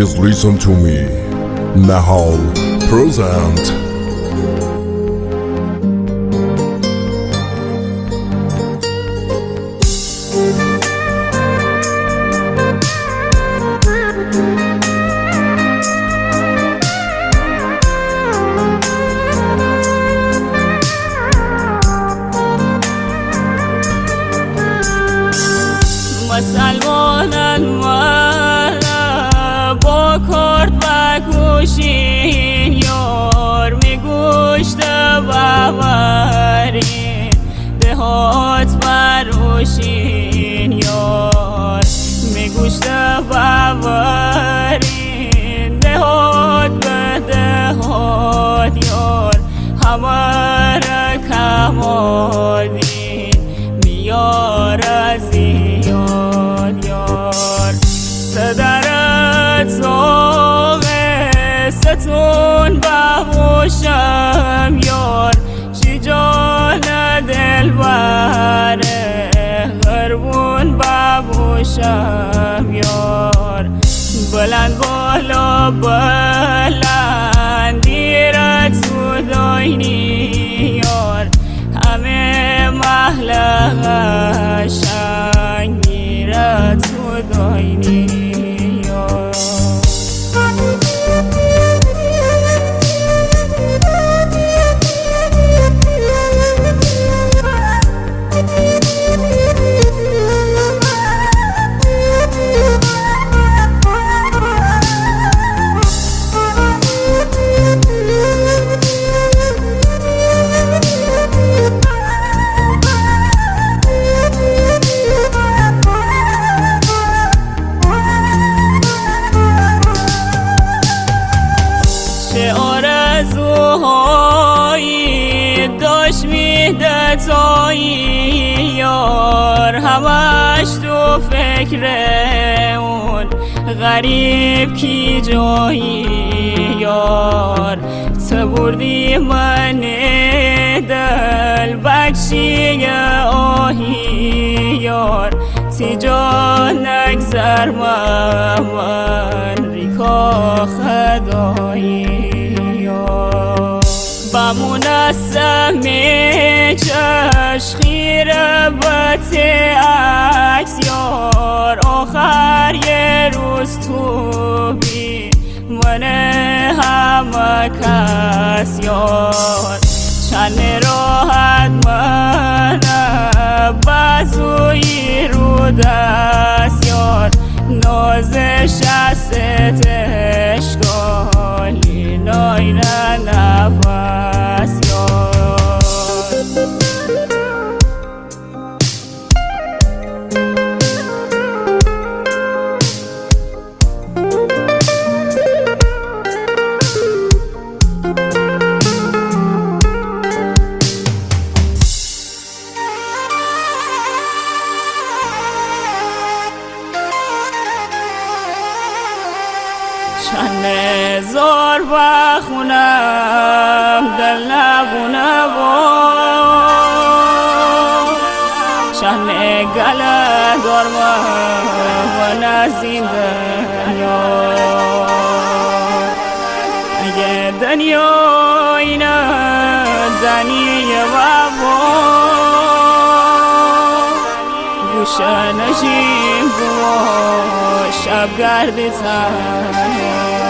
Please listen to me. Nahal present. مسلمانان مرا با کرد و کوشین یار میگوشت باورین دهات بروشین یار میگوشت باورین دهات به دهات یار همه را کمالین میار ازی صدرت زاغه ستون بهوشم یار چی جان دل بره غربون بهوشم یار بلند بالا بلندی رت سوداینی یار همه محل قشنگی رت سوداینی چه آرزوهایی داشت میدتایی یار همش تو فکر اون غریب کی جایی یار تو بردی من دل بخشی آهی یار تی جان نگذر من ریکا خدایی با مناسم چش خیره بط عکس یار آخر یه روز تو بی من همه کس یار چند راحت من بازوی رو دست یار نازش از اشکالی نایره نفس یار چند زار بخونم دل نبونه با چند گله دارم و نزین دنیا اگه دنیا اینه دنیه بابا گوشه نشیم با شب گردی تنها